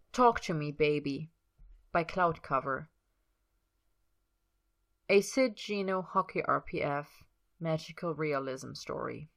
Talk to Me, Baby by Cloudcover. A Sid Gino Hockey RPF magical realism story.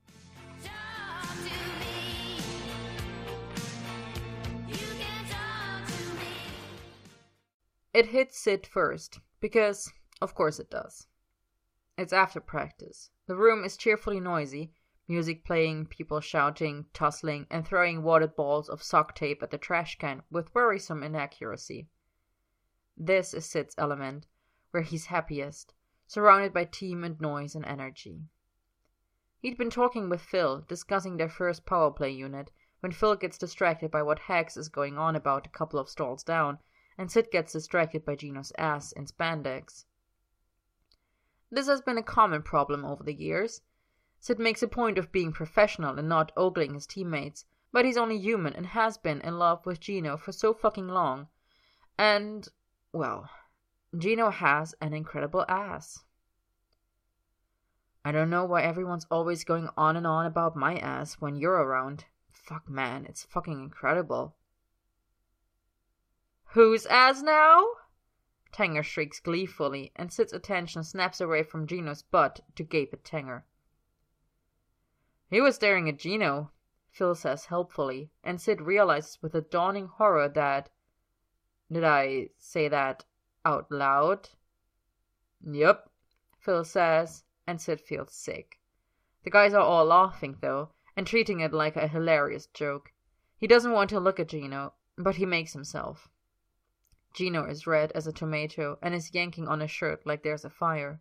It hits Sid first, because, of course it does. It's after practice. The room is cheerfully noisy, music playing, people shouting, tussling, and throwing wadded balls of sock tape at the trash can with worrisome inaccuracy. This is Sid's element, where he's happiest, surrounded by team and noise and energy. He'd been talking with Phil, discussing their first power play unit, when Phil gets distracted by what Hags is going on about a couple of stalls down, and Sid gets distracted by Gino's ass in spandex. This has been a common problem over the years. Sid makes a point of being professional and not ogling his teammates, but he's only human and has been in love with Gino for so fucking long. And, well, Gino has an incredible ass. I don't know why everyone's always going on and on about my ass when you're around. Fuck, man, it's fucking incredible. Whose ass now? Tanger shrieks gleefully, and Sid's attention snaps away from Gino's butt to gape at Tanger. He was staring at Gino, Phil says helpfully, and Sid realizes with a dawning horror that... Did I say that out loud? Yup, Phil says, and Sid feels sick. The guys are all laughing, though, and treating it like a hilarious joke. He doesn't want to look at Gino, but he makes himself. Gino is red as a tomato and is yanking on his shirt like there's a fire.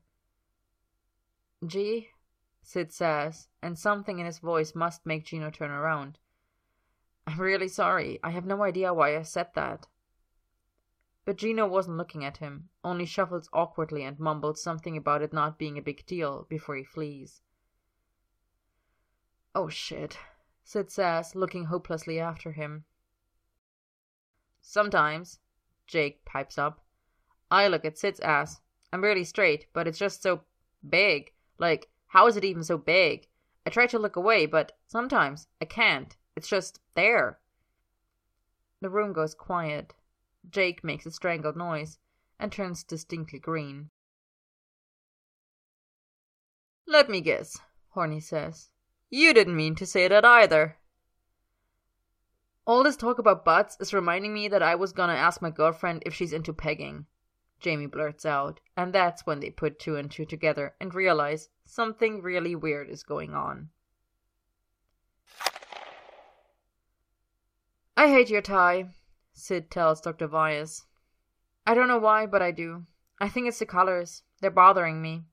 Gee, Sid says, and something in his voice must make Gino turn around. I'm really sorry. I have no idea why I said that. But Gino wasn't looking at him, only shuffles awkwardly and mumbles something about it not being a big deal before he flees. Oh shit, Sid says, looking hopelessly after him. Sometimes, Jake pipes up, I look at Sid's ass. I'm really straight, but it's just so big. Like, how is it even so big? I try to look away, but sometimes I can't. It's just there. The room goes quiet. Jake makes a strangled noise and turns distinctly green. Let me guess, Horny says. You didn't mean to say that either. All this talk about butts is reminding me that I was gonna ask my girlfriend if she's into pegging, Jamie blurts out, and that's when they put two and two together and realize something really weird is going on. I hate your tie, Sid tells Dr. Vyas. I don't know why, but I do. I think it's the colors. They're bothering me.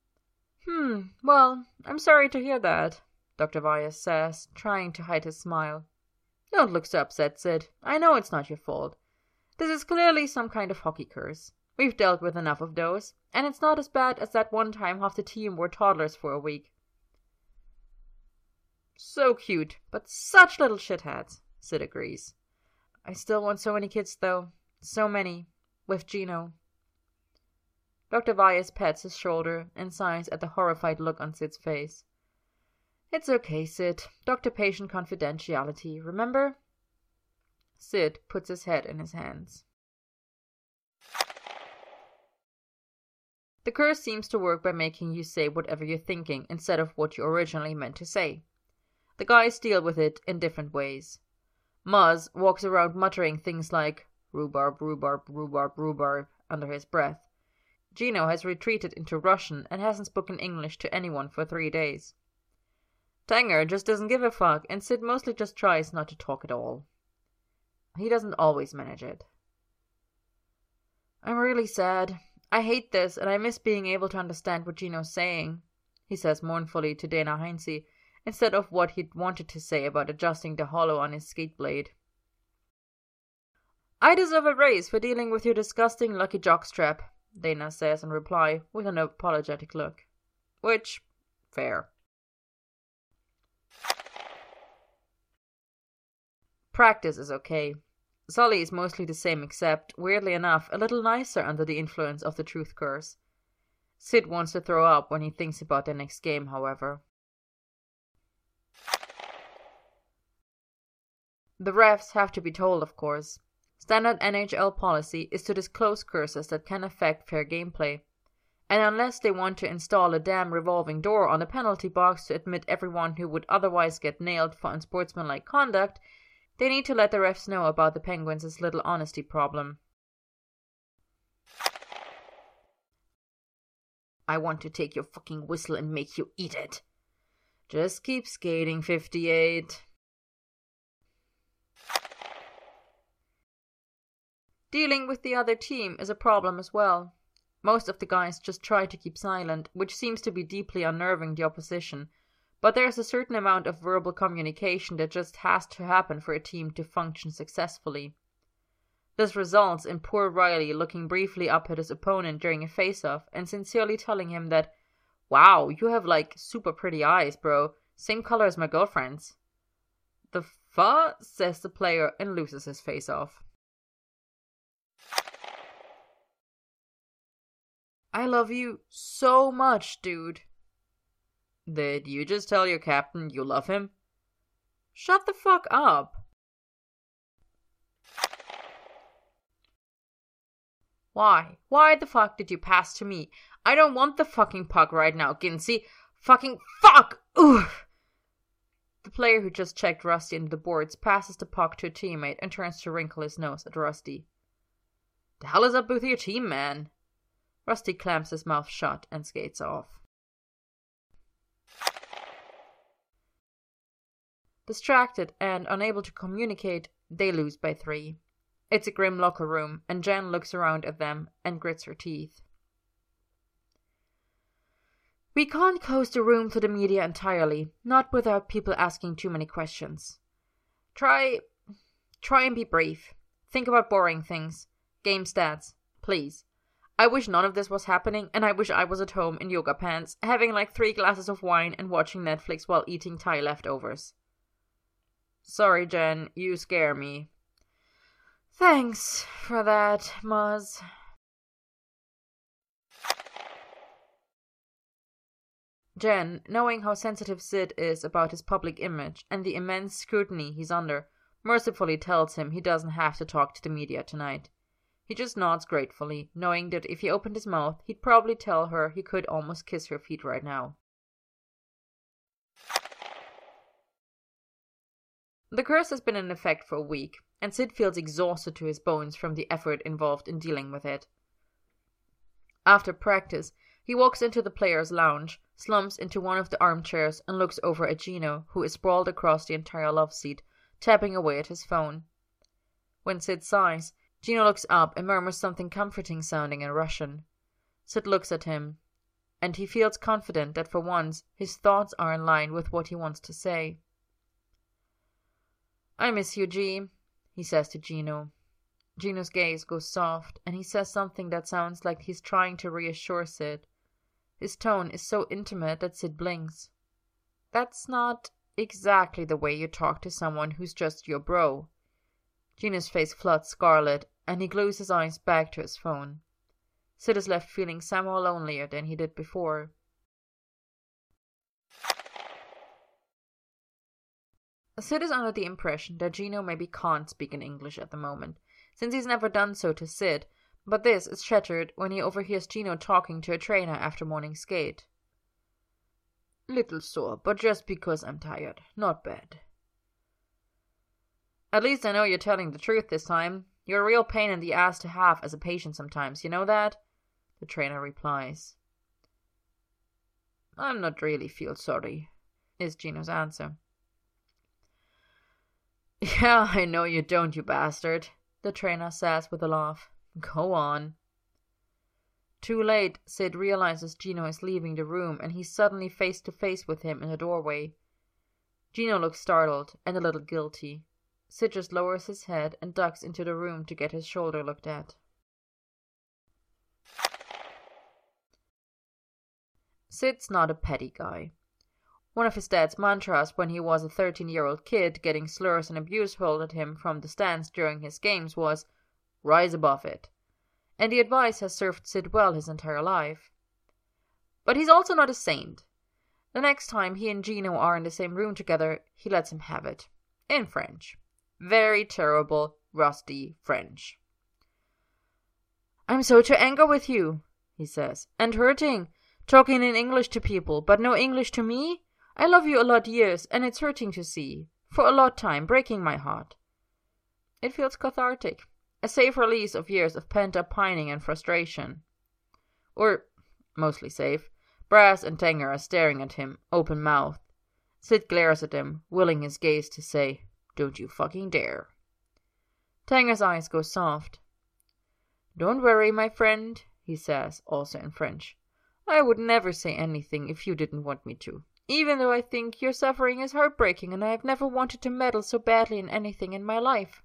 Well, I'm sorry to hear that, Dr. Vyas says, trying to hide his smile. Don't look so upset, Sid. I know it's not your fault. This is clearly some kind of hockey curse. We've dealt with enough of those, and it's not as bad as that one time half the team were toddlers for a week. So cute, but such little shitheads, Sid agrees. I still want so many kids, though. So many. With Gino. Dr. Vyas pats his shoulder and sighs at the horrified look on Sid's face. It's okay, Sid. Doctor-patient confidentiality, remember? Sid puts his head in his hands. The curse seems to work by making you say whatever you're thinking instead of what you originally meant to say. The guys deal with it in different ways. Muzz walks around muttering things like rhubarb, rhubarb, rhubarb, rhubarb under his breath. Gino has retreated into Russian and hasn't spoken English to anyone for 3 days. Tanger just doesn't give a fuck, and Sid mostly just tries not to talk at all. He doesn't always manage it. I'm really sad. I hate this, and I miss being able to understand what Gino's saying, he says mournfully to Dana Heinze, instead of what he'd wanted to say about adjusting the hollow on his skate blade. I deserve a raise for dealing with your disgusting lucky jockstrap, Dana says in reply, with an apologetic look. Which, fair. Practice is okay. Sully is mostly the same except, weirdly enough, a little nicer under the influence of the truth curse. Sid wants to throw up when he thinks about their next game, however. The refs have to be told, of course. Standard NHL policy is to disclose curses that can affect fair gameplay. And unless they want to install a damn revolving door on the penalty box to admit everyone who would otherwise get nailed for unsportsmanlike conduct, they need to let the refs know about the Penguins' little honesty problem. I want to take your fucking whistle and make you eat it. Just keep skating, 58. Dealing with the other team is a problem as well. Most of the guys just try to keep silent, which seems to be deeply unnerving the opposition, but there's a certain amount of verbal communication that just has to happen for a team to function successfully. This results in poor Riley looking briefly up at his opponent during a face-off and sincerely telling him that, "Wow, you have like super pretty eyes, bro. Same color as my girlfriend's." "The fuck?" says the player and loses his face-off. "I love you so much, dude." "Did you just tell your captain you love him?" "Shut the fuck up." "Why? Why the fuck did you pass to me? I don't want the fucking puck right now, Ginsey. Fucking fuck! Oof!" The player who just checked Rusty into the boards passes the puck to a teammate and turns to wrinkle his nose at Rusty. "The hell is up with your team, man?" Rusty clamps his mouth shut and skates off. Distracted and unable to communicate, they lose by 3. It's a grim locker room, and Jen looks around at them and grits her teeth. "We can't close the room to the media entirely, not without people asking too many questions. Try and be brief. Think about boring things. Game stats, please. I wish none of this was happening, and I wish I was at home in yoga pants, having like 3 glasses of wine and watching Netflix while eating Thai leftovers." "Sorry, Jen, you scare me." "Thanks for that, Muzz." Jen, knowing how sensitive Sid is about his public image and the immense scrutiny he's under, mercifully tells him he doesn't have to talk to the media tonight. He just nods gratefully, knowing that if he opened his mouth, he'd probably tell her he could almost kiss her feet right now. The curse has been in effect for a week, and Sid feels exhausted to his bones from the effort involved in dealing with it. After practice, he walks into the players' lounge, slumps into one of the armchairs, and looks over at Gino, who is sprawled across the entire love seat, tapping away at his phone. When Sid sighs, Gino looks up and murmurs something comforting sounding in Russian. Sid looks at him, and he feels confident that for once his thoughts are in line with what he wants to say. "I miss you, G," he says to Gino. Gino's gaze goes soft, and he says something that sounds like he's trying to reassure Sid. His tone is so intimate that Sid blinks. That's not exactly the way you talk to someone who's just your bro. Gino's face floods scarlet, and he glues his eyes back to his phone. Sid is left feeling somehow lonelier than he did before. Sid is under the impression that Gino maybe can't speak in English at the moment, since he's never done so to Sid, but this is shattered when he overhears Gino talking to a trainer after morning skate. "Little sore, but just because I'm tired. Not bad." "At least I know you're telling the truth this time. You're a real pain in the ass to have as a patient sometimes, you know that?" The trainer replies. "I'm not really feel sorry," is Gino's answer. "Yeah, I know you don't, you bastard," the trainer says with a laugh. "Go on." Too late, Sid realizes Gino is leaving the room, and he's suddenly face to face with him in the doorway. Gino looks startled and a little guilty. Sid just lowers his head and ducks into the room to get his shoulder looked at. Sid's not a petty guy. One of his dad's mantras when he was a 13-year-old kid getting slurs and abuse hurled at him from the stands during his games was, "Rise above it." And the advice has served Sid well his entire life. But he's also not a saint. The next time he and Gino are in the same room together, he lets him have it. In French. Very terrible, rusty French. "I'm so to anger with you," he says, "and hurting, talking in English to people, but no English to me. I love you a lot years, and it's hurting to see. For a lot time, breaking my heart." It feels cathartic, a safe release of years of pent-up pining and frustration. Or, mostly safe. Brass and Tanger are staring at him, open-mouthed. Sid glares at them, willing his gaze to say, "Don't you fucking dare." Tanger's eyes go soft. "Don't worry, my friend," he says, also in French. "I would never say anything if you didn't want me to, even though I think your suffering is heartbreaking and I have never wanted to meddle so badly in anything in my life."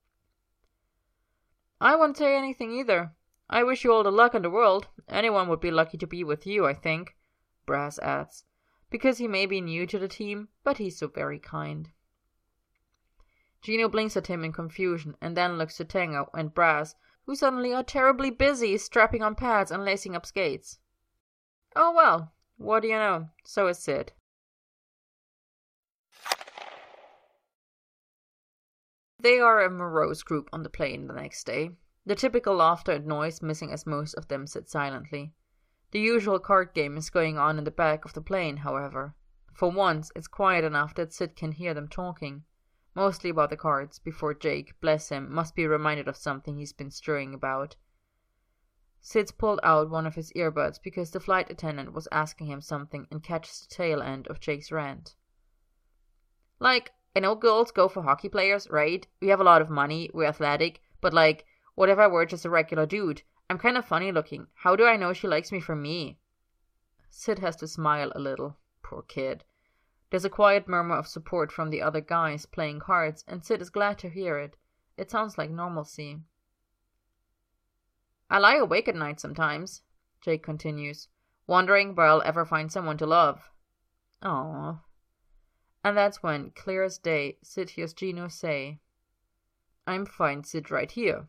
"I won't say anything either. I wish you all the luck in the world. Anyone would be lucky to be with you, I think," Brass adds, because he may be new to the team, but he's so very kind. Gino blinks at him in confusion and then looks to Tanger and Brass, who suddenly are terribly busy strapping on pads and lacing up skates. Oh well, what do you know, so is Sid. They are a morose group on the plane the next day, the typical laughter and noise missing as most of them sit silently. The usual card game is going on in the back of the plane, however. For once, it's quiet enough that Sid can hear them talking, mostly about the cards, before Jake, bless him, must be reminded of something he's been stewing about. Sid's pulled out one of his earbuds because the flight attendant was asking him something and catches the tail end of Jake's rant. "Like, I know girls go for hockey players, right? We have a lot of money, we're athletic, but like, what if I were just a regular dude? I'm kind of funny looking. How do I know she likes me for me?" Sid has to smile a little. Poor kid. There's a quiet murmur of support from the other guys playing cards, and Sid is glad to hear it. It sounds like normalcy. "I lie awake at night sometimes," Jake continues, "wondering where I'll ever find someone to love." Aww. And that's when, clear as day, Sid hears Gino say, "I'm fine, Sid, right here."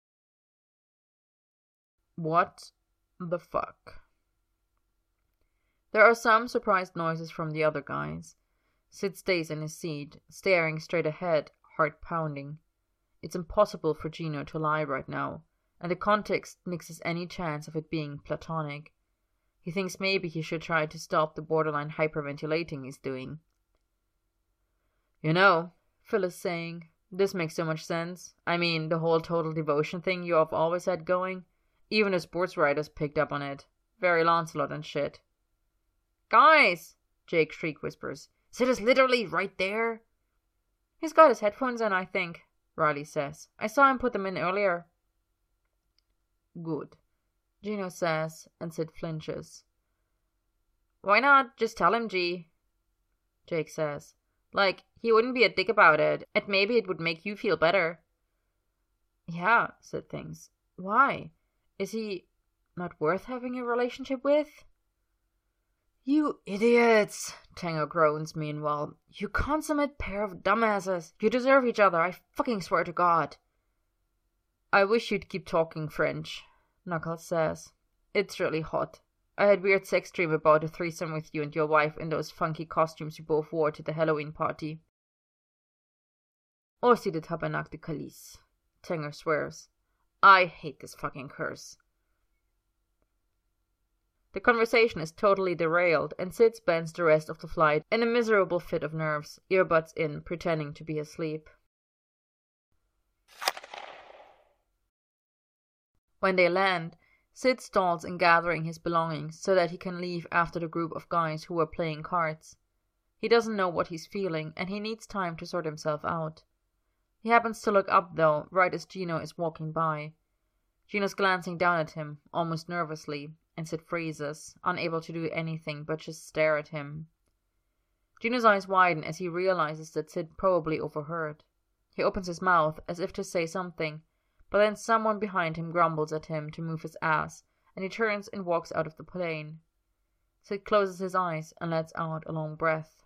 What the fuck? There are some surprised noises from the other guys. Sid stays in his seat, staring straight ahead, heart pounding. It's impossible for Gino to lie right now, and the context nixes any chance of it being platonic. He thinks maybe he should try to stop the borderline hyperventilating he's doing. "You know," Phil is saying, "this makes so much sense. I mean, the whole total devotion thing you have always had going. Even the sports writers picked up on it. Very Lancelot and shit." "Guys!" Jake Shriek whispers. "Sid is literally right there." "He's got his headphones in, I think," Riley says. "I saw him put them in earlier." "Good," Gino says, and Sid flinches. "Why not just tell him, G?" Jake says. "Like, he wouldn't be a dick about it, and maybe it would make you feel better." "Yeah," Sid thinks. "Why? Is he not worth having a relationship with?" "You idiots," Tango groans meanwhile. "You consummate pair of dumbasses. You deserve each other, I fucking swear to God." "I wish you'd keep talking French," Knuckles says. "It's really hot. I had weird sex dream about a threesome with you and your wife in those funky costumes you both wore to the Halloween party." "Aussi the Tabernacle de Calice," Tanger swears. "I hate this fucking curse." The conversation is totally derailed, and Sid spends the rest of the flight in a miserable fit of nerves, earbuds in, pretending to be asleep. When they land, Sid stalls in gathering his belongings so that he can leave after the group of guys who were playing cards. He doesn't know what he's feeling, and he needs time to sort himself out. He happens to look up, though, right as Gino is walking by. Gino's glancing down at him, almost nervously, and Sid freezes, unable to do anything but just stare at him. Gino's eyes widen as he realizes that Sid probably overheard. He opens his mouth as if to say something, but then someone behind him grumbles at him to move his ass, and he turns and walks out of the plane. Sid closes his eyes and lets out a long breath.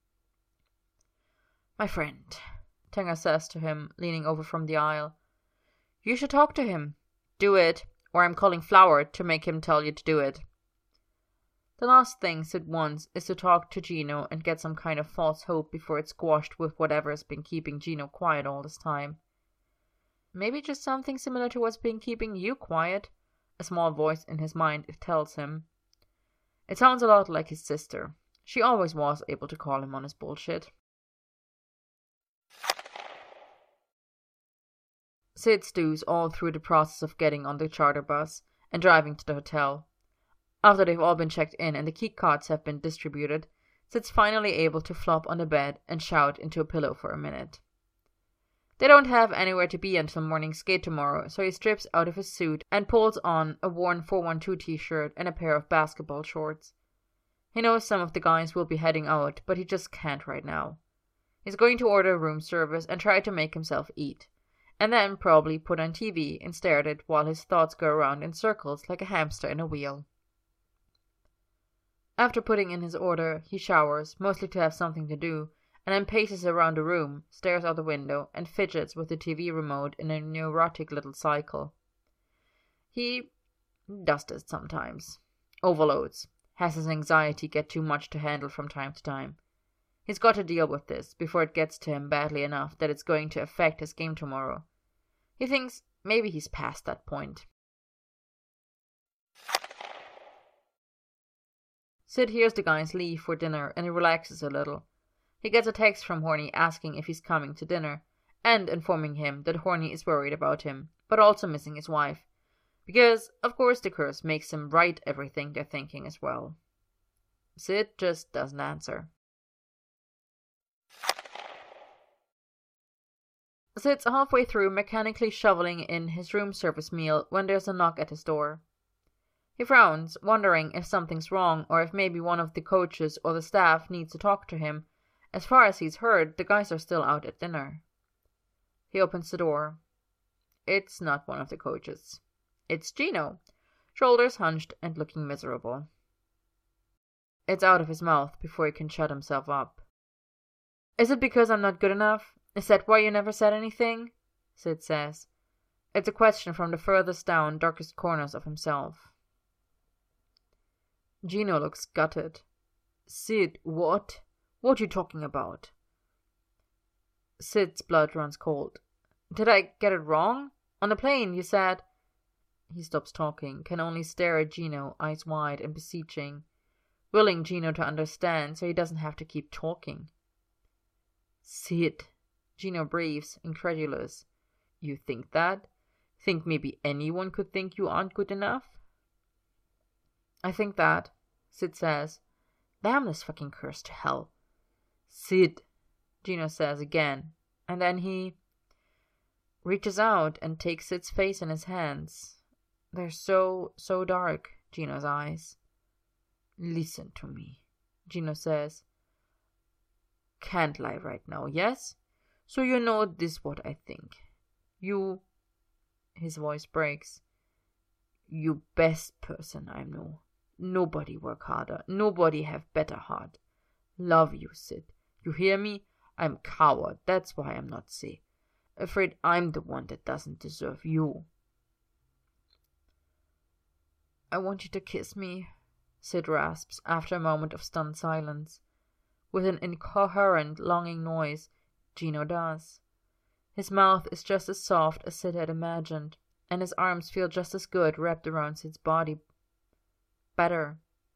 "My friend," Tanger says to him, leaning over from the aisle. "You should talk to him. Do it, or I'm calling Flower to make him tell you to do it." The last thing Sid wants is to talk to Gino and get some kind of false hope before it's squashed with whatever has been keeping Gino quiet all this time. Maybe just something similar to what's been keeping you quiet, a small voice in his mind tells him. It sounds a lot like his sister. She always was able to call him on his bullshit. Sid stews all through the process of getting on the charter bus and driving to the hotel. After they've all been checked in and the key cards have been distributed, Sid's finally able to flop on the bed and shout into a pillow for a minute. They don't have anywhere to be until morning skate tomorrow, so he strips out of his suit and pulls on a worn 412 t-shirt and a pair of basketball shorts. He knows some of the guys will be heading out, but he just can't right now. He's going to order room service and try to make himself eat, and then probably put on TV and stare at it while his thoughts go around in circles like a hamster in a wheel. After putting in his order, he showers, mostly to have something to do, and then paces around the room, stares out the window, and fidgets with the TV remote in a neurotic little cycle. He does this sometimes. Overloads. Has his anxiety get too much to handle from time to time. He's got to deal with this before it gets to him badly enough that it's going to affect his game tomorrow. He thinks maybe he's past that point. Sid hears the guys leave for dinner and he relaxes a little. He gets a text from Horny asking if he's coming to dinner, and informing him that Horny is worried about him, but also missing his wife. Because, of course, the curse makes him write everything they're thinking as well. Sid just doesn't answer. Sid's halfway through mechanically shoveling in his room service meal when there's a knock at his door. He frowns, wondering if something's wrong or if maybe one of the coaches or the staff needs to talk to him. As far as he's heard, the guys are still out at dinner. He opens the door. It's not one of the coaches. It's Gino, shoulders hunched and looking miserable. It's out of his mouth before he can shut himself up. Is it because I'm not good enough? Is that why you never said anything? Sid says. It's a question from the furthest down, darkest corners of himself. Gino looks gutted. Sid, what? What are you talking about? Sid's blood runs cold. Did I get it wrong? On the plane you said... He stops talking, can only stare at Gino, eyes wide and beseeching, willing Gino to understand so he doesn't have to keep talking. Sid, Gino breathes, incredulous. You think that? Think maybe anyone could think you aren't good enough? I think that, Sid says. Damn this fucking curse to hell. Sid, Gino says again, and then he reaches out and takes Sid's face in his hands. They're so dark, Gino's eyes. Listen to me, Gino says. Can't lie right now, yes? So you know this what I think. You, his voice breaks. You best person I know. Nobody work harder. Nobody have better heart. Love you, Sid. You hear me? I'm coward. That's why I'm not safe. Afraid I'm the one that doesn't deserve you. I want you to kiss me, Sid rasps after a moment of stunned silence. With an incoherent, longing noise, Gino does. His mouth is just as soft as Sid had imagined, and his arms feel just as good wrapped around Sid's body. Better.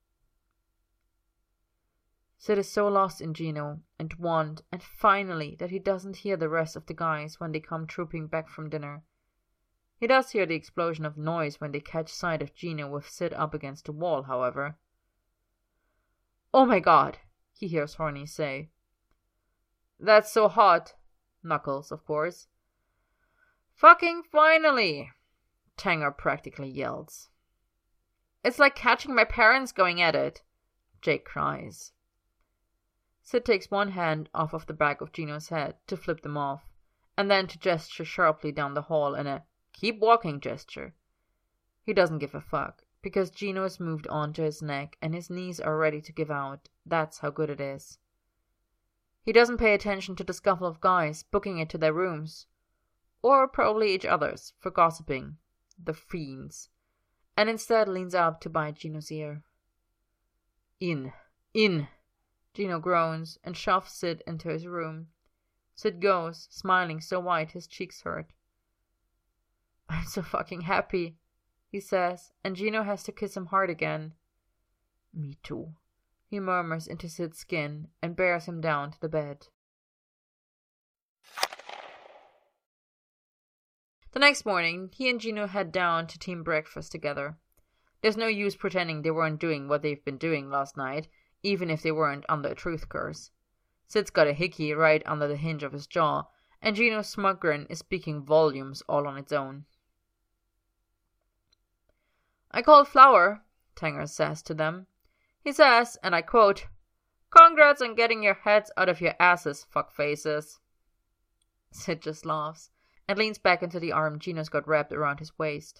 Sid is so lost in Gino, and want, and finally, that he doesn't hear the rest of the guys when they come trooping back from dinner. He does hear the explosion of noise when they catch sight of Gino with Sid up against the wall, however. Oh my god, he hears Horny say. That's so hot. Knuckles, of course. Fucking finally, Tanger practically yells. It's like catching my parents going at it, Jake cries. Sid takes one hand off of the back of Gino's head to flip them off, and then to gesture sharply down the hall in a keep walking gesture. He doesn't give a fuck, because Gino has moved on to his neck and his knees are ready to give out. That's how good it is. He doesn't pay attention to the scuffle of guys booking it to their rooms, or probably each other's, for gossiping, the fiends, and instead leans up to bite Gino's ear. In, Gino groans and shoves Sid into his room. Sid goes, smiling so white his cheeks hurt. I'm so fucking happy, he says, and Gino has to kiss him hard again. Me too, he murmurs into Sid's skin and bears him down to the bed. The next morning, he and Gino head down to team breakfast together. There's no use pretending they weren't doing what they've been doing last night, even if they weren't under a truth curse. Sid's got a hickey right under the hinge of his jaw, and Gino's smug grin is speaking volumes all on its own. I called Flower, Tanger says to them. He says, and I quote, "Congrats on getting your heads out of your asses, fuckfaces." Sid just laughs and leans back into the arm Gino's got wrapped around his waist.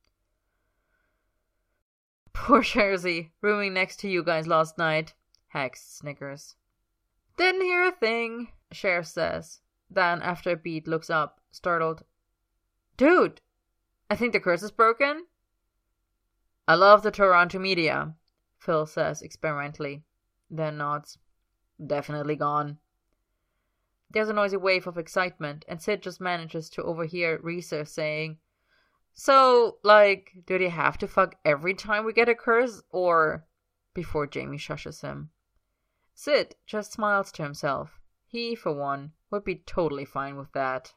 Poor Jersey, rooming next to you guys last night, Hex snickers. Didn't hear a thing, Sheriff says. Then, after a beat, looks up, startled. Dude, I think the curse is broken? I love the Toronto media, Phil says experimentally, then nods. Definitely gone. There's a noisy wave of excitement, and Sid just manages to overhear Reese saying, So, like, do they have to fuck every time we get a curse, or... before Jamie shushes him. Sid just smiles to himself. He, for one, would be totally fine with that.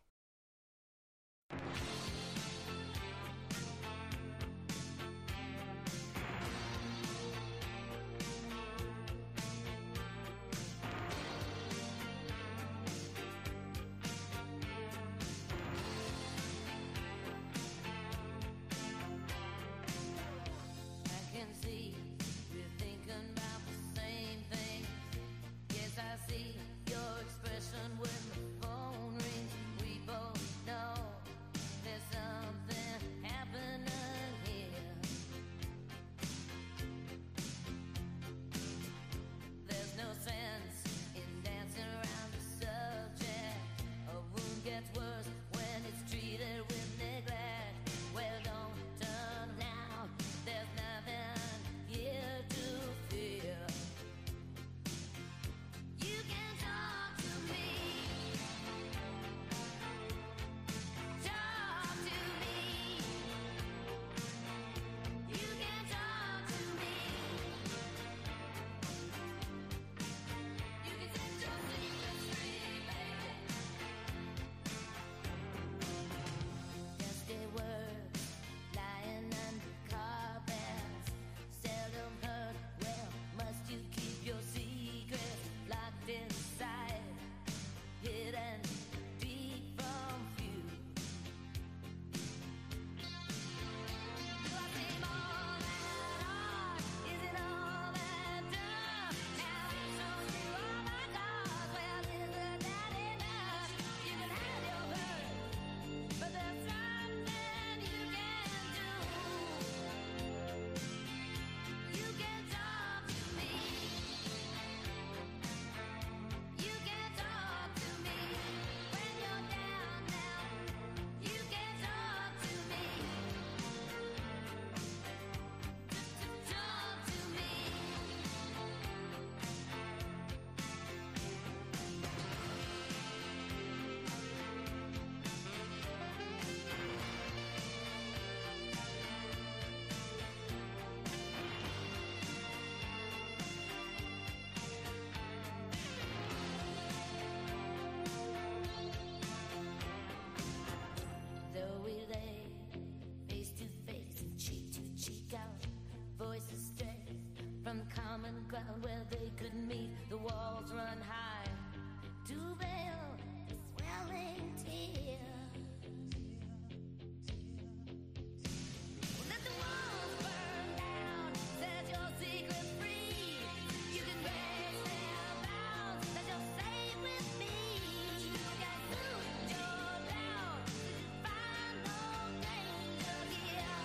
Common ground where they could meet, the walls run high to veil the swelling tears. Let the walls burn down, set your secret free. You can break their bounds, that you're safe with me. You can lose your doubt, find no danger here.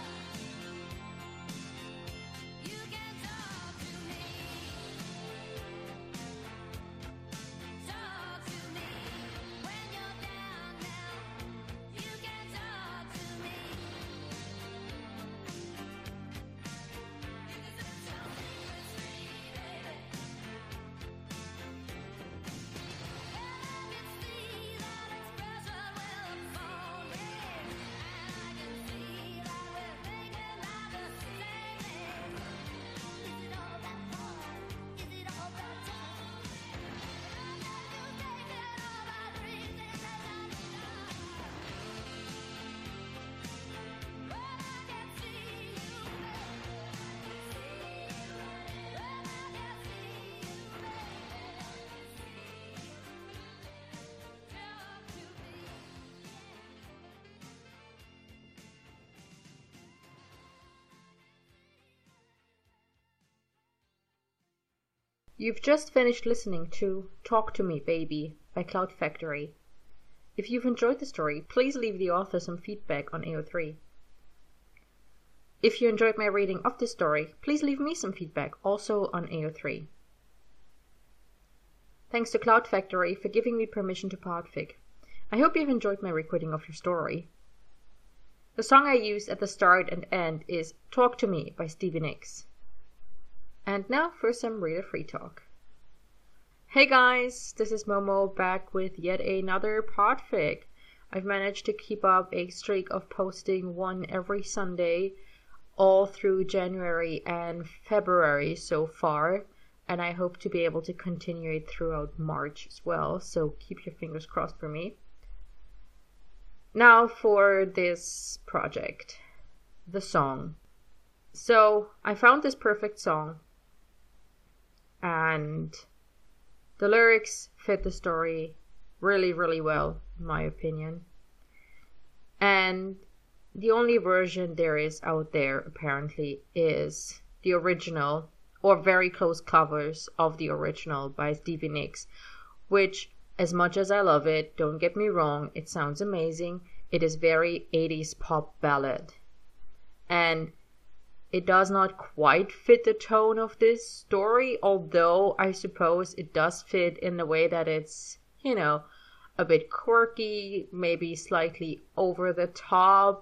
You can talk to me. You've just finished listening to Talk to Me, Baby by Cloud Factory. If you've enjoyed the story, please leave the author some feedback on AO3. If you enjoyed my reading of this story, please leave me some feedback also on AO3. Thanks to Cloud Factory for giving me permission to podfic. I hope you've enjoyed my recording of your story. The song I use at the start and end is Talk to Me by Stevie Nicks. And now for some reader free talk. Hey guys, this is Momo back with yet another podfic. I've managed to keep up a streak of posting one every Sunday all through January and February so far, and I hope to be able to continue it throughout March as well, so keep your fingers crossed for me. Now for this project, the song. So I found this perfect song, and the lyrics fit the story really, really well, in my opinion. And the only version there is out there, apparently, is the original, or very close covers of the original by Stevie Nicks, which, as much as I love it, don't get me wrong, it sounds amazing. It is very 80s pop ballad. And it does not quite fit the tone of this story, although I suppose it does fit in the way that it's, a bit quirky, maybe slightly over the top.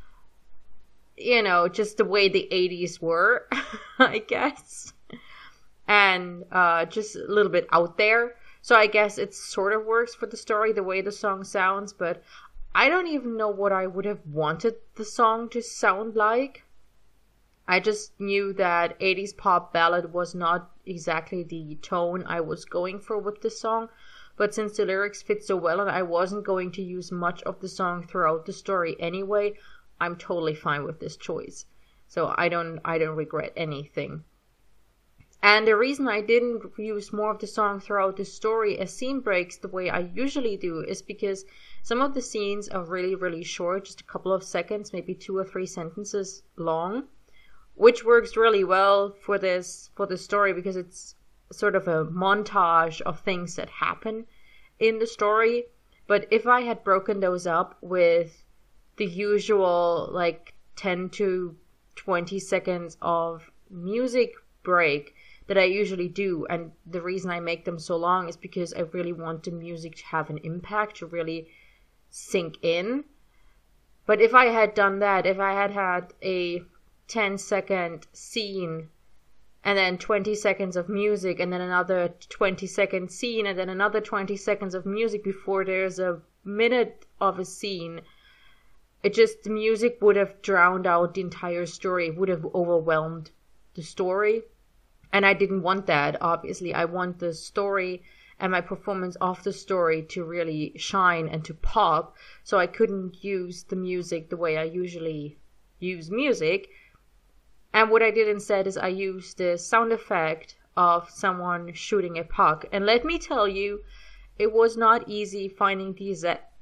Just the way the 80s were, I guess. And just a little bit out there. So I guess it sort of works for the story, the way the song sounds, but I don't even know what I would have wanted the song to sound like. I just knew that 80s pop ballad was not exactly the tone I was going for with the song, but since the lyrics fit so well and I wasn't going to use much of the song throughout the story anyway, I'm totally fine with this choice. So I don't regret anything. And the reason I didn't use more of the song throughout the story as scene breaks the way I usually do is because some of the scenes are really, really short, just a couple of seconds, maybe 2 or 3 sentences long, which works really well for the story because it's sort of a montage of things that happen in the story. But if I had broken those up with the usual 10 to 20 seconds of music break that I usually do, and the reason I make them so long is because I really want the music to have an impact, to really sink in. But if I had done that, if I had had a 10-second scene and then 20 seconds of music and then another 20-second scene and then another 20 seconds of music before there's a minute of a scene, the music would have drowned out the entire story. It would have overwhelmed the story. And I didn't want that, obviously. I want the story and my performance of the story to really shine and to pop. So I couldn't use the music the way I usually use music. And what I did instead is I used the sound effect of someone shooting a puck. And let me tell you, it was not easy finding the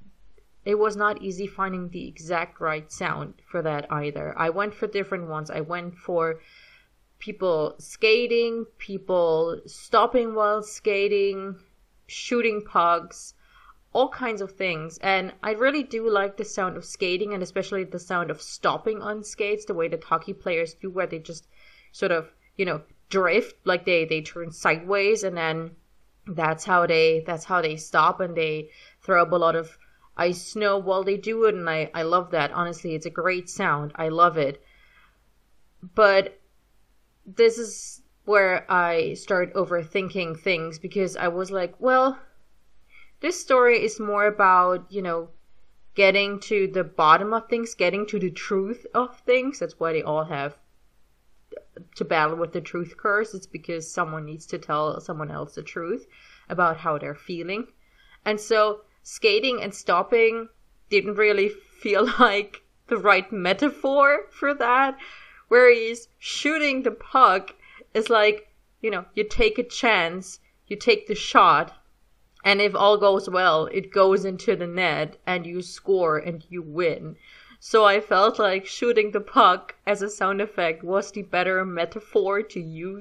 exact right sound for that either. I went for different ones. I went for people skating, people stopping while skating, shooting pucks, all kinds of things. And I really do like the sound of skating, and especially the sound of stopping on skates, the way that hockey players do, where they just sort of, drift, like they turn sideways, and then that's how they stop, and they throw up a lot of ice snow while they do it. And I love that. Honestly, it's a great sound. I love it. But this is where I start overthinking things, because I was like, well, this story is more about, getting to the bottom of things, getting to the truth of things. That's why they all have to battle with the truth curse. It's because someone needs to tell someone else the truth about how they're feeling. And so skating and stopping didn't really feel like the right metaphor for that. Whereas shooting the puck is like, you take a chance, you take the shot, and if all goes well, it goes into the net and you score and you win. So I felt like shooting the puck as a sound effect was the better metaphor to use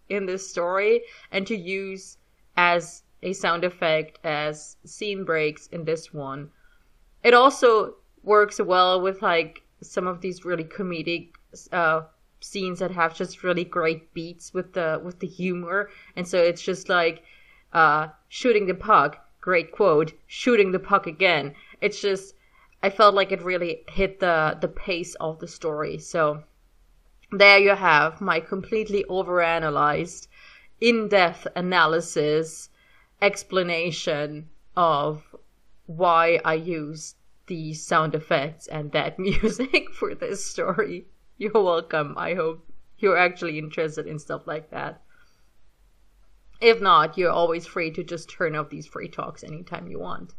in this story and to use as a sound effect as scene breaks in this one. It also works well with like some of these really comedic scenes that have just really great beats with the humor, and so it's just like shooting the puck, great quote, shooting the puck again. It's just, I felt like it really hit the pace of the story. So there you have my completely overanalyzed, in-depth analysis, explanation of why I used these sound effects and that music for this story. You're welcome. I hope you're actually interested in stuff like that. If not, you're always free to just turn off these free talks anytime you want.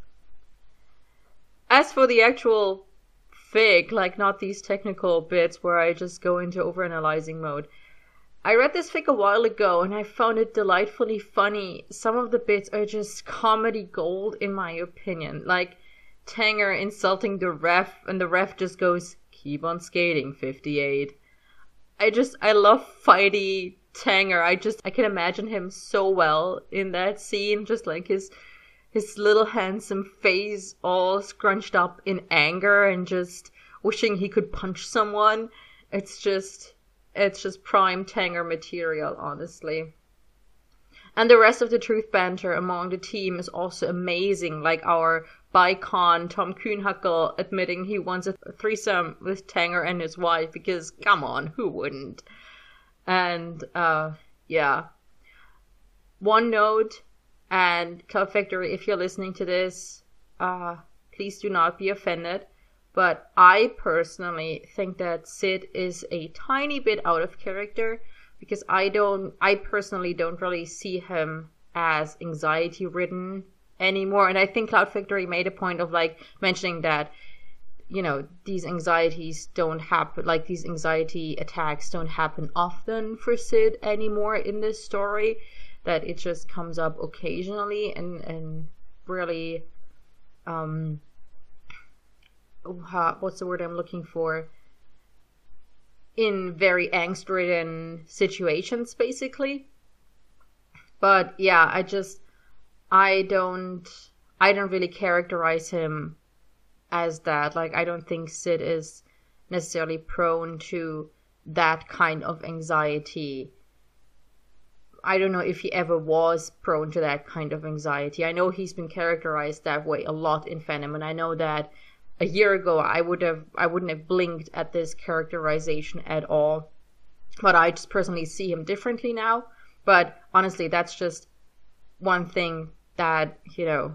As for the actual fic, like not these technical bits where I just go into overanalyzing mode, I read this fic a while ago and I found it delightfully funny. Some of the bits are just comedy gold in my opinion. Like Tanger insulting the ref and the ref just goes, "Keep on skating, 58." I love fighty Tanger. I can imagine him so well in that scene, just like his little handsome face all scrunched up in anger and just wishing he could punch someone. It's just prime Tanger material, honestly. And the rest of the truth banter among the team is also amazing, like our Bicon Tom Kuhnhackel admitting he wants a threesome with Tanger and his wife, because come on, who wouldn't? And yeah. One note, and Cloud Factory, if you're listening to this, please do not be offended, but I personally think that Sid is a tiny bit out of character, because I personally don't really see him as anxiety ridden anymore. And I think Cloud Factory made a point of like mentioning that, you know, these anxieties don't happen, like these anxiety attacks don't happen often for Sid anymore in this story, that it just comes up occasionally and really, what's the word I'm looking for? In very angst-ridden situations, basically. But yeah, I don't really characterize him as that. Like, I don't think Sid is necessarily prone to that kind of anxiety. I don't know if he ever was prone to that kind of anxiety. I know he's been characterized that way a lot in fandom, and I know that a year ago I wouldn't have blinked at this characterization at all. But I just personally see him differently now. But honestly, that's just one thing that, you know,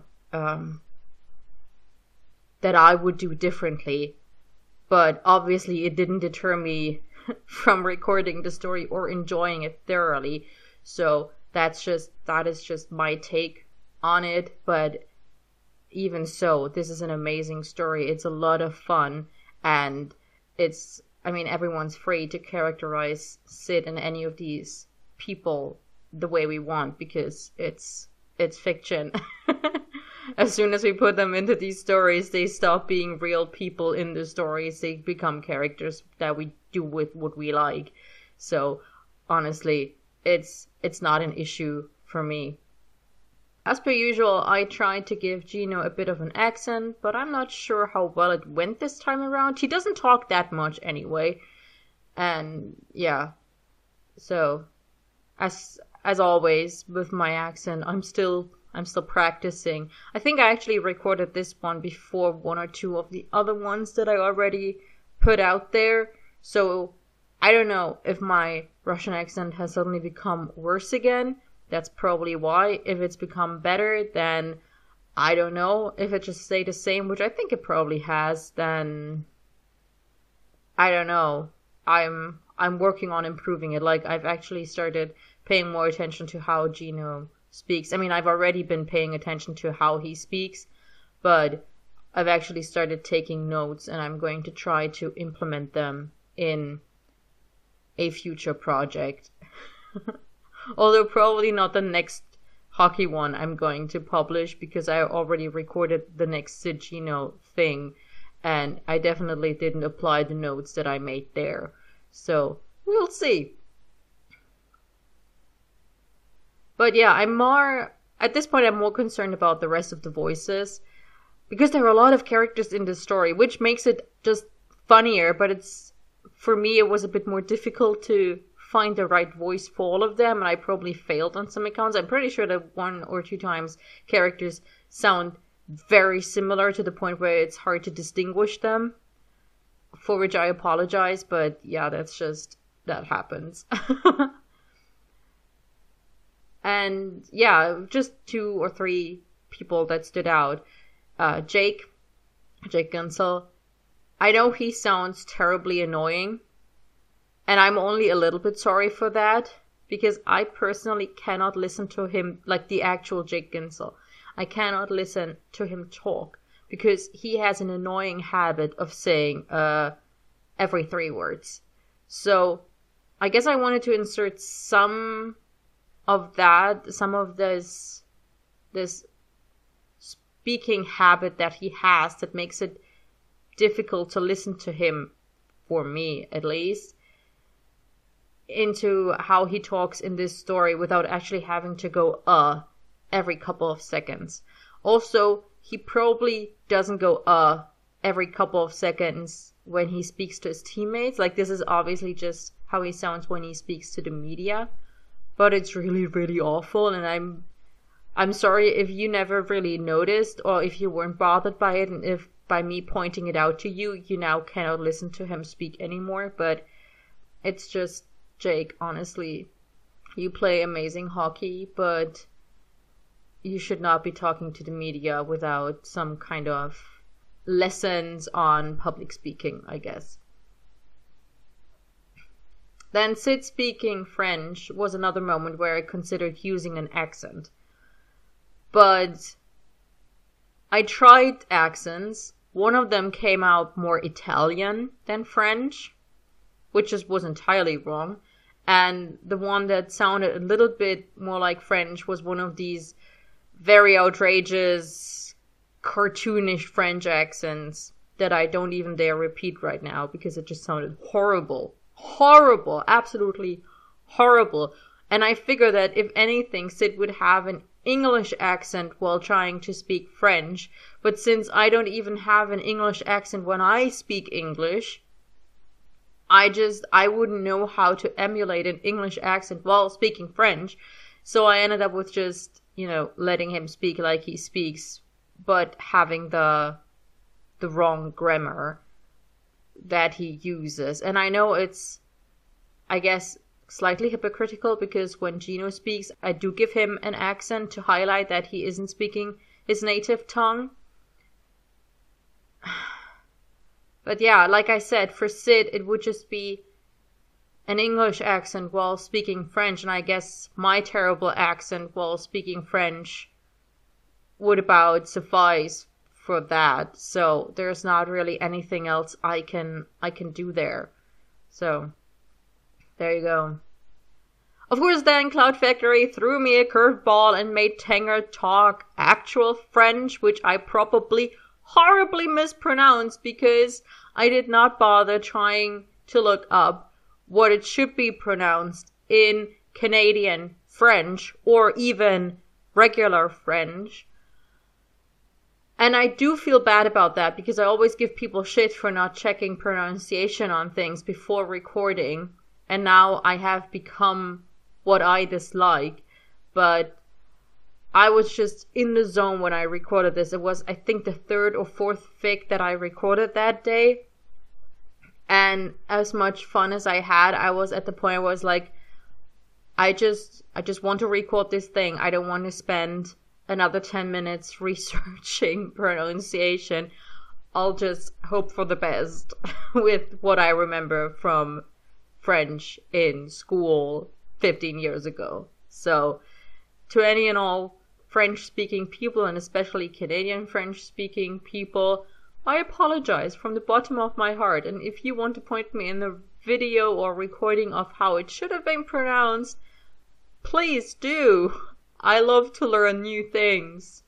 that I would do differently. But obviously it didn't deter me from recording the story or enjoying it thoroughly. So that is just my take on it. But even so, this is an amazing story. It's a lot of fun, and everyone's free to characterize Sid and any of these people the way we want, because it's fiction. As soon as we put them into these stories, they stop being real people in the stories. They become characters that we do with what we like. So honestly, it's not an issue for me. As per usual, I tried to give Gino a bit of an accent, but I'm not sure how well it went this time around. He doesn't talk that much anyway. And yeah. So as always with my accent, I'm still practicing. I think I actually recorded this one before one or two of the other ones that I already put out there. So I don't know if my Russian accent has suddenly become worse again. That's probably why. If it's become better, then I don't know. If it just stayed the same, which I think it probably has, then I don't know. I'm working on improving it. Like, I've actually started paying more attention to how Gino speaks. I mean, I've already been paying attention to how he speaks, but I've actually started taking notes, and I'm going to try to implement them in a future project. Although probably not the next hockey one I'm going to publish, because I already recorded the next Sid Gino thing, and I definitely didn't apply the notes that I made there. So we'll see. But yeah, at this point, I'm more concerned about the rest of the voices because there are a lot of characters in this story, which makes it just funnier, but for me, it was a bit more difficult to find the right voice for all of them, and I probably failed on some accounts. I'm pretty sure that 1 or 2 times characters sound very similar to the point where it's hard to distinguish them, for which I apologize, but yeah, that happens. And yeah, just 2 or 3 people that stood out. Jake Gunsel. I know he sounds terribly annoying, and I'm only a little bit sorry for that, because I personally cannot listen to him, like the actual Jake Gunsel. I cannot listen to him talk, because he has an annoying habit of saying every 3 words. So I guess I wanted to insert some of this speaking habit that he has that makes it difficult to listen to him, for me at least, into how he talks in this story without actually having to go every couple of seconds. Also, he probably doesn't go every couple of seconds when he speaks to his teammates. Like, this is obviously just how he sounds when he speaks to the media, but it's really, really awful, and I'm sorry if you never really noticed, or if you weren't bothered by it, and if by me pointing it out to you, you now cannot listen to him speak anymore. But it's just, Jake, honestly, you play amazing hockey, but you should not be talking to the media without some kind of lessons on public speaking, I guess. Then Sid speaking French was another moment where I considered using an accent. But I tried accents. One of them came out more Italian than French, which just was entirely wrong. And the one that sounded a little bit more like French was one of these very outrageous, cartoonish French accents that I don't even dare repeat right now because it just sounded horrible. Horrible. Absolutely horrible. And I figure that if anything, Sid would have an English accent while trying to speak French. But since I don't even have an English accent when I speak English, I wouldn't know how to emulate an English accent while speaking French. So I ended up with just, letting him speak like he speaks, but having the wrong grammar that he uses. And I know it's, I guess, slightly hypocritical, because when Gino speaks, I do give him an accent to highlight that he isn't speaking his native tongue. But yeah, like I said, for Sid, it would just be an English accent while speaking French, and I guess my terrible accent while speaking French would about suffice for that. So there's not really anything else I can do there. So there you go. Of course, then Cloud Factory threw me a curveball and made Tanger talk actual French, which I probably horribly mispronounced because I did not bother trying to look up what it should be pronounced in Canadian French or even regular French. And I do feel bad about that because I always give people shit for not checking pronunciation on things before recording. And now I have become what I dislike. But I was just in the zone when I recorded this. It was, I think, the 3rd or 4th fic that I recorded that day. And as much fun as I had, I was at the point where I was like, I just want to record this thing. I don't want to spend another 10 minutes researching pronunciation. I'll just hope for the best with what I remember from French in school 15 years ago. So to any and all French-speaking people, and especially Canadian French-speaking people, I apologize from the bottom of my heart. And if you want to point me in the video or recording of how it should have been pronounced, please do. I love to learn new things.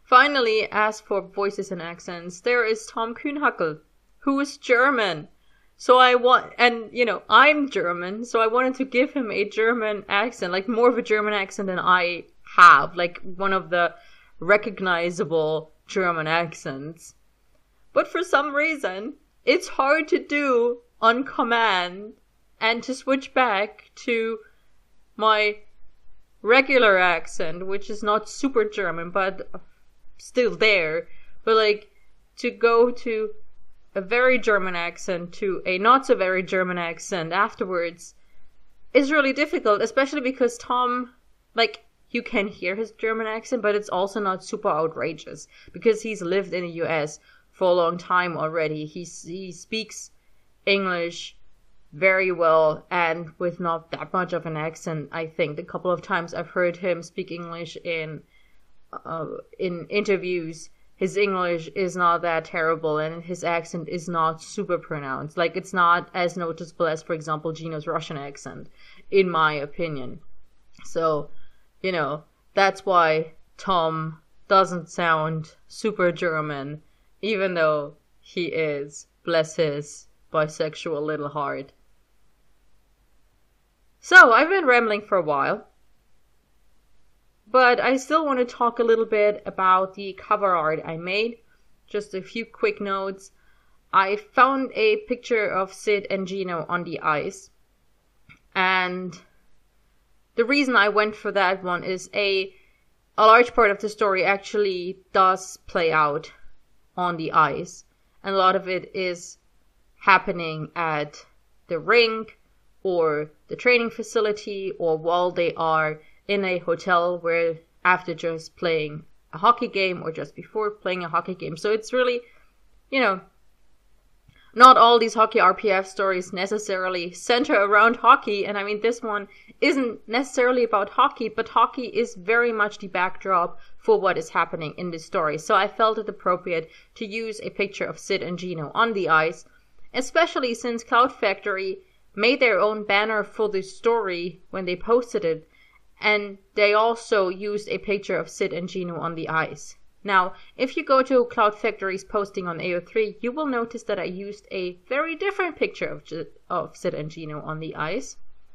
Finally, as for voices and accents, there is Tom Kühnhackel, who is German. So I'm German, so I wanted to give him a German accent, like more of a German accent than I have, like one of the recognizable German accents. But for some reason, it's hard to do on command and to switch back to my regular accent, which is not super German, but still there. But like to go to a very German accent to a not so very German accent afterwards is really difficult, especially because Tom, like, you can hear his German accent, but it's also not super outrageous because he's lived in the US for a long time already. He speaks English very well and with not that much of an accent. I think the couple of times I've heard him speak English in interviews, his English is not that terrible and his accent is not super pronounced. Like, it's not as noticeable as, for example, Gino's Russian accent, in my opinion. So, that's why Tom doesn't sound super German, even though he is, bless his bisexual little heart. So, I've been rambling for a while, but I still want to talk a little bit about the cover art I made. Just a few quick notes. I found a picture of Sid and Gino on the ice, and the reason I went for that one is a large part of the story actually does play out on the ice, and a lot of it is happening at the rink or the training facility or while they are in a hotel where after just playing a hockey game or just before playing a hockey game. So it's really, not all these hockey RPF stories necessarily center around hockey. And I mean, this one isn't necessarily about hockey, but hockey is very much the backdrop for what is happening in this story. So I felt it appropriate to use a picture of Sid and Gino on the ice, especially since Cloud Factory made their own banner for the story when they posted it. And they also used a picture of Sid and Gino on the ice. Now, if you go to Cloud Factory's posting on AO3, you will notice that I used a very different picture of Sid and Gino on the ice.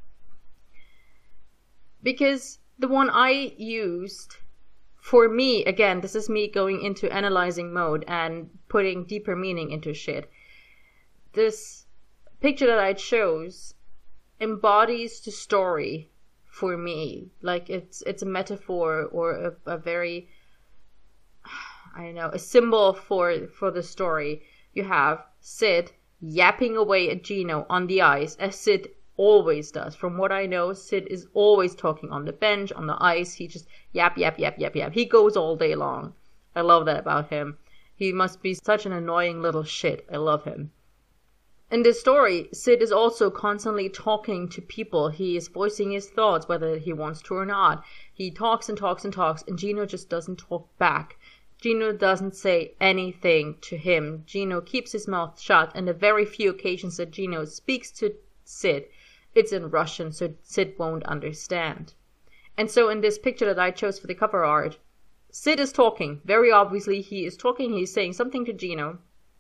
Because the one I used, for me, again, this is me going into analyzing mode and putting deeper meaning into shit. This picture that I chose embodies the story for me. Like, it's a metaphor or a very, I don't know, a symbol for the story. You have Sid yapping away at Gino on the ice, as Sid always does. From what I know, Sid is always talking on the bench, on the ice. He just yap, yap, yap, yap, yap. He goes all day long. I love that about him. He must be such an annoying little shit. I love him. In this story, Sid is also constantly talking to people. He is voicing his thoughts, whether he wants to or not. He talks and talks and talks, and Gino just doesn't talk back. Gino doesn't say anything to him. Gino keeps his mouth shut, and the very few occasions that Gino speaks to Sid, it's in Russian, so Sid won't understand. And so in this picture that I chose for the cover art, Sid is talking. Very obviously, he is talking. He's saying something to Gino.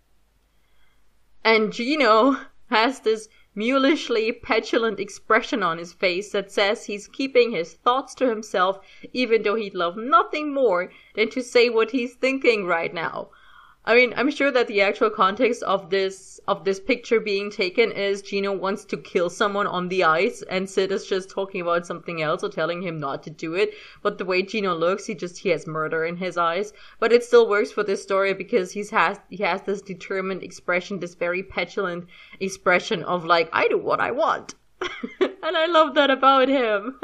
And Gino has this mulishly petulant expression on his face that says he's keeping his thoughts to himself, even though he'd love nothing more than to say what he's thinking right now. I mean, I'm sure that the actual context of this picture being taken is Gino wants to kill someone on the ice, and Sid is just talking about something else or telling him not to do it. But the way Gino looks, he has murder in his eyes. But it still works for this story because he has this determined expression, this very petulant expression of like, I do what I want. And I love that about him.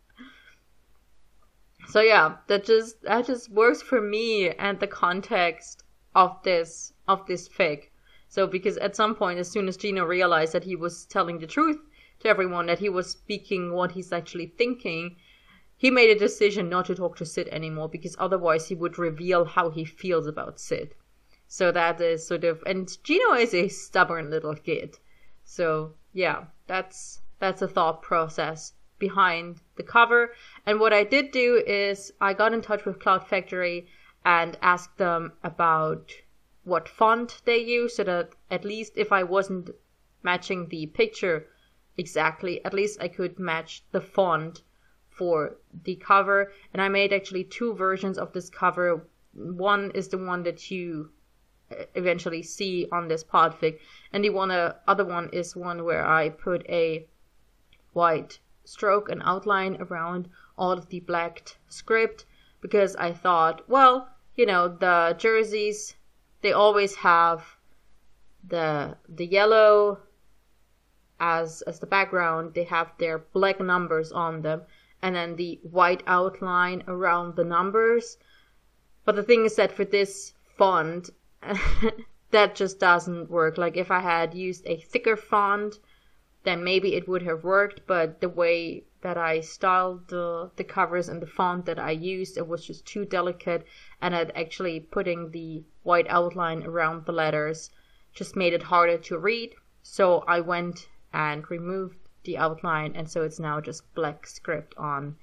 So yeah, that just works for me and the context of this fic. So because at some point, as soon as Gino realized that he was telling the truth to everyone, that he was speaking what he's actually thinking, he made a decision not to talk to Sid anymore, because otherwise he would reveal how he feels about Sid. So that is sort of, and Gino is a stubborn little kid. So yeah, that's a thought process behind the cover. And what I did do is I got in touch with Cloud Factory and asked them about what font they use, so that at least if I wasn't matching the picture exactly. At least I could match the font for the cover. And I made actually two versions of this cover. One is the one that you eventually see on this podfic, and the other one is one where I put a white stroke and outline around all of the black script, because I thought, well, the jerseys, they always have the yellow as the background. They have their black numbers on them, and then the white outline around the numbers. But the thing is that for this font, that just doesn't work. Like, if I had used a thicker font, then maybe it would have worked, but the way that I styled the covers and the font that I used, it was just too delicate, and actually putting the white outline around the letters just made it harder to read. So I went and removed the outline, and so it's now just black script on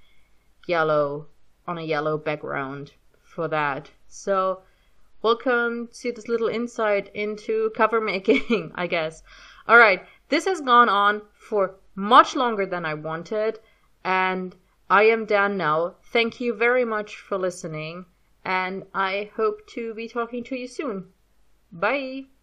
a yellow background for that. So welcome to this little insight into cover making, I guess. All right, this has gone on for much longer than I wanted, and I am done now. Thank you very much for listening, and I hope to be talking to you soon. Bye!